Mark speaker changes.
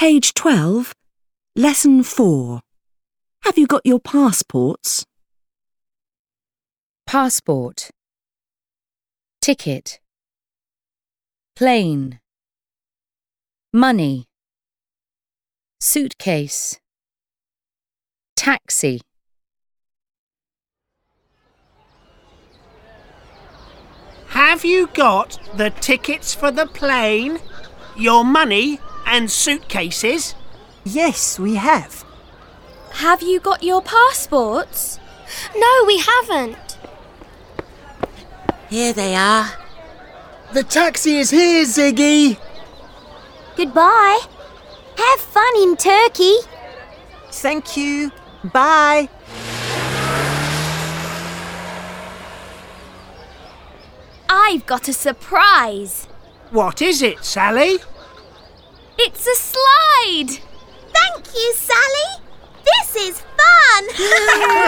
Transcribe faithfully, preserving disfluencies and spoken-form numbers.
Speaker 1: Page twelve, Lesson four. Have you got your passports?
Speaker 2: Passport. Ticket. Plane. Money. Suitcase. Taxi.
Speaker 3: Have you got the tickets for the plane, your money and suitcases?
Speaker 4: Yes, we have.
Speaker 5: Have you got your passports?
Speaker 6: No, we haven't.
Speaker 7: Here they are.
Speaker 8: The taxi is here, Ziggy.
Speaker 6: Goodbye. Have fun in Turkey.
Speaker 4: Thank you. Bye.
Speaker 5: I've got a surprise.
Speaker 3: What is it, Sally?
Speaker 5: It's a slide.
Speaker 6: Thank you, Sally. This is fun.